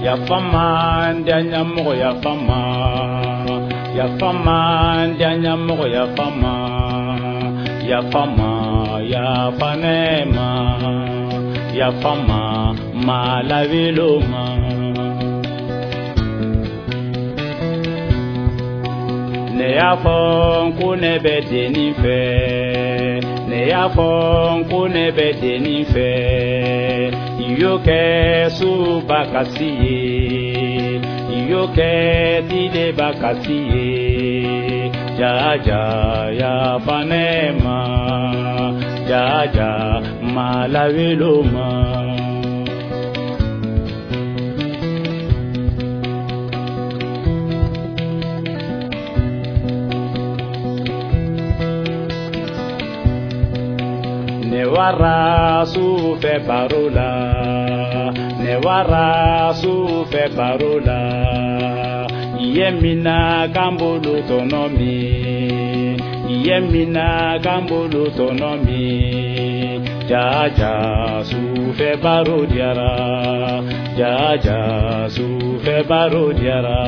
ya fama ndanyamugo ya fama ya fama ndanyamugo ya fama ya fama ya fanema ya fama malaviloma ne ya fon kune bedeni fe ne ya fon kune bedeni fe yoke su bakasiye yoke dide bakasiye jaja ya fanema jaja malaviloma ne wara su fe parola ne wara su fe parola yemina kambulu tonomi yemina kambulu tonomi jaja su fe barodiara jaja su fe barodiara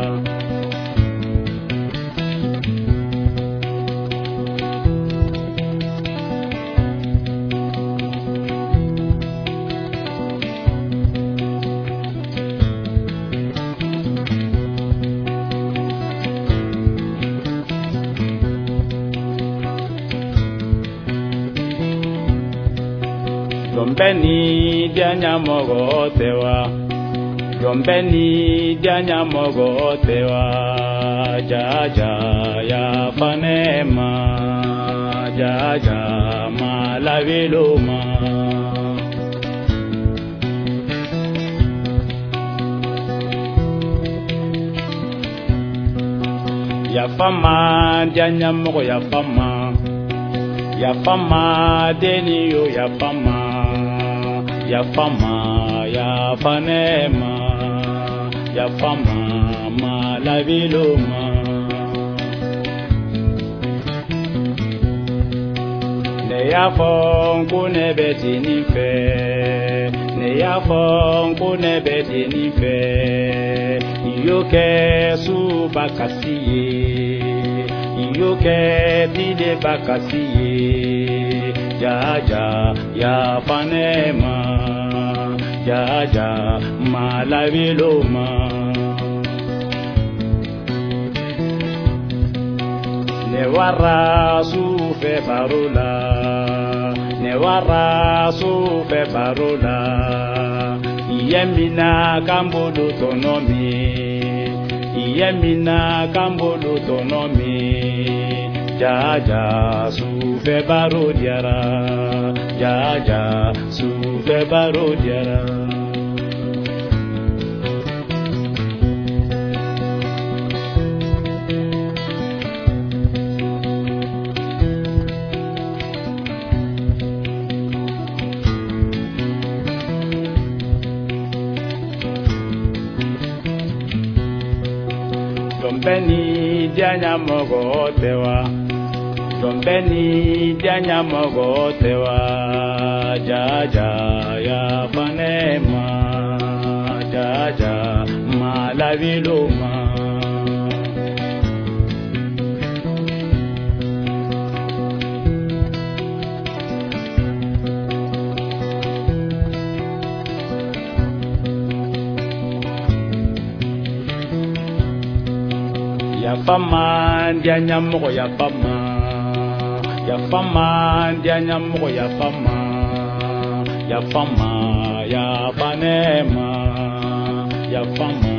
Yombeni dianya mogo tewa Yombeni dianya mogo tewa jaja ya fanema jaja malaviloma ya fama dianya mogo ya fama deniyo ya fama ya fama ya fanema ya fama malaviloma ne ya fon kune bedeni fe ne ya fon kune bedeni fe yoke su bakasiye yoke dide bakasiye jaja ya fanema jaja malaviloma ne wara su fe parola ne wara su fe parola yemina kambulu tonomi yemina kambulu tonomi jaja su fe barodiara jaja su fe barodiara Yombeni dianya mogo tewa Yombeni dianya mogo tewa jaja ya fanema jaja malaviloma ya fama dianya mogo ya fama dianya mogo ya fama ya fanema ya fama